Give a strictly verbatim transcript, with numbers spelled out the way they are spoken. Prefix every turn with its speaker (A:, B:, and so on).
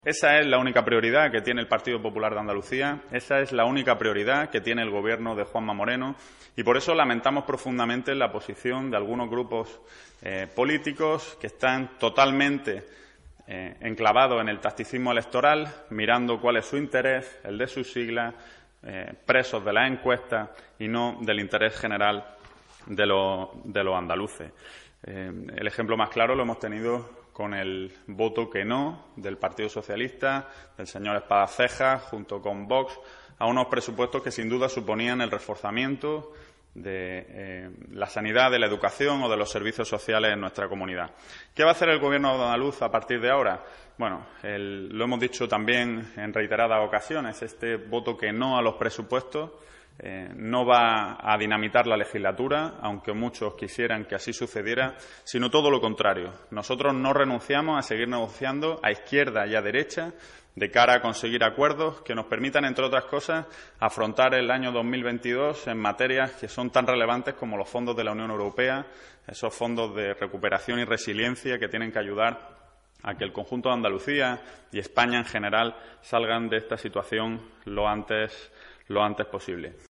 A: Esa es la única prioridad que tiene el Partido Popular de Andalucía, esa es la única prioridad que tiene el Gobierno de Juanma Moreno y por eso lamentamos profundamente la posición de algunos grupos eh, políticos que están totalmente eh, enclavados en el tacticismo electoral, mirando cuál es su interés, el de sus siglas, eh, presos de las encuestas y no del interés general de, lo, de los andaluces. Eh, el ejemplo más claro lo hemos tenido con el voto que no del Partido Socialista, del señor Espadaceja, junto con Vox, a unos presupuestos que sin duda suponían el reforzamiento de eh, la sanidad, de la educación o de los servicios sociales en nuestra comunidad. ¿Qué va a hacer el Gobierno andaluz a partir de ahora? Bueno, el, lo hemos dicho también en reiteradas ocasiones, este voto que no a los presupuestos Eh, no va a dinamitar la legislatura, aunque muchos quisieran que así sucediera, sino todo lo contrario. Nosotros no renunciamos a seguir negociando a izquierda y a derecha de cara a conseguir acuerdos que nos permitan, entre otras cosas, afrontar el año dos mil veintidós en materias que son tan relevantes como los fondos de la Unión Europea, esos fondos de recuperación y resiliencia que tienen que ayudar a que el conjunto de Andalucía y España en general salgan de esta situación lo antes, lo antes posible.